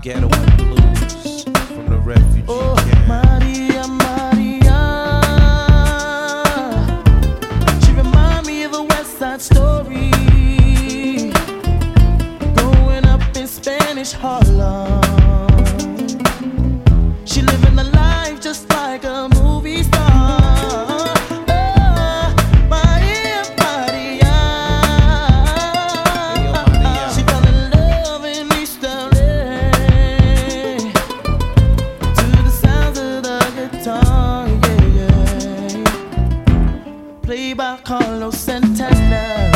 Ghetto and Blues from the refugee camp. Maria, Maria, she remind me of a West Side Story. Growing up in Spanish Harlem, she living the life just like a movie star. Played by Carlos Santana.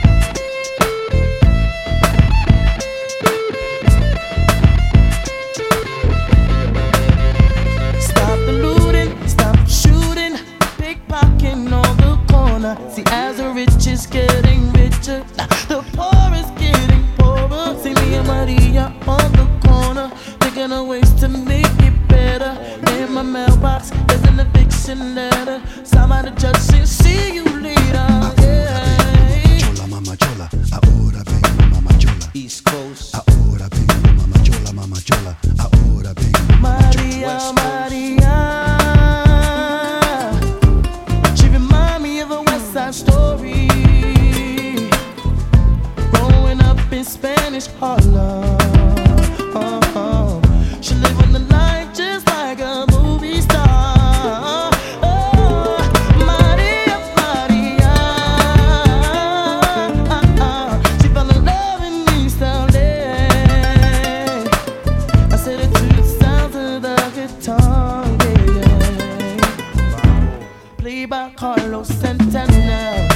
Stop the looting, stop shooting, pickpocketing on the corner. See, as the rich is getting richer, the poor is getting poorer. See me and Maria on the corner, thinking of ways to make it better. In my mailbox, there's an eviction letter. Signed by the judge saying, see you later. Chola, mama chola, ahora vengo, mama chola. East Coast. Ahora vengo, mama chola, mama chola. Ahora vengo, mama chola. Maria, she remind me of a West Side Story. Growing up in Spanish Harlem, she living the life just like a movie star. Maria, Maria, she fell in love in East LA. I said it to the sounds of the guitar, yeah. Played by Carlos Santana.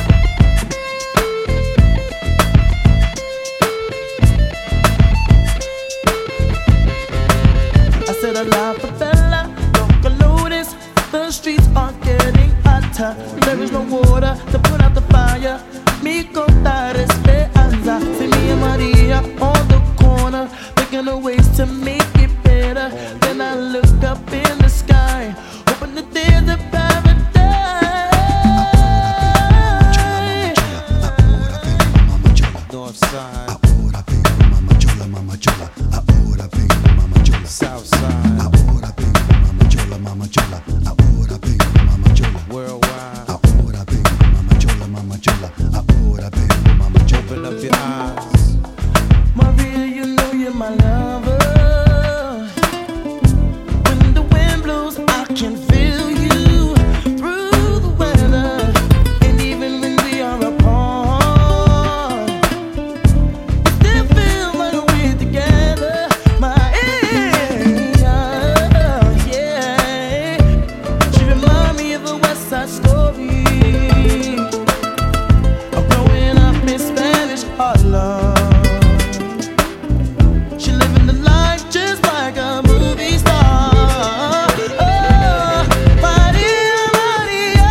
I said a la favela, local notice, the streets are getting hotter. There is no water to put out the fire. Mi contar esperanza. See me and Maria on the corner, thinking of ways to make it better. Then I look up in the sky, hoping that there's a paradise. North side. Ahora vengo, mama chola, mama chola. Ahora vengo, mama chola. South side. Ahora vengo, mama chola, mama chola. Ahora vengo, mama chola. Worldwide. Ahora vengo, mama chola, mama chola. Ahora vengo, mama chola. Open up your eyes. Maria, you know you're my lover. When the wind blows, I can feel you through the weather. And even when we are apart, we still feel like we're together. Yeah. She remind me of a West Side Story. I'm growing up in Spanish Harlem. She living the life just like a movie star. Maria, Maria,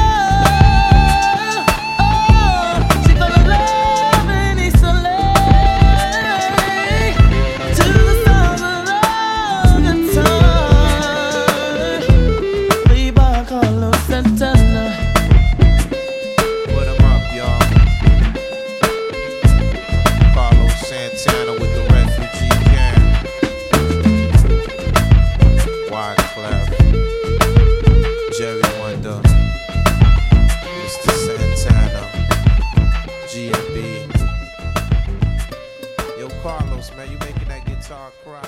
she fell in love in East LA. To the sound of the guitar, played by Carlos Santana. Put 'em up, y'all. Carlos Santana with the refugee camp. Wyclef, Jerry Wonder, Mr. Santana, GMB. Yo, Carlos, man, you making that guitar cry.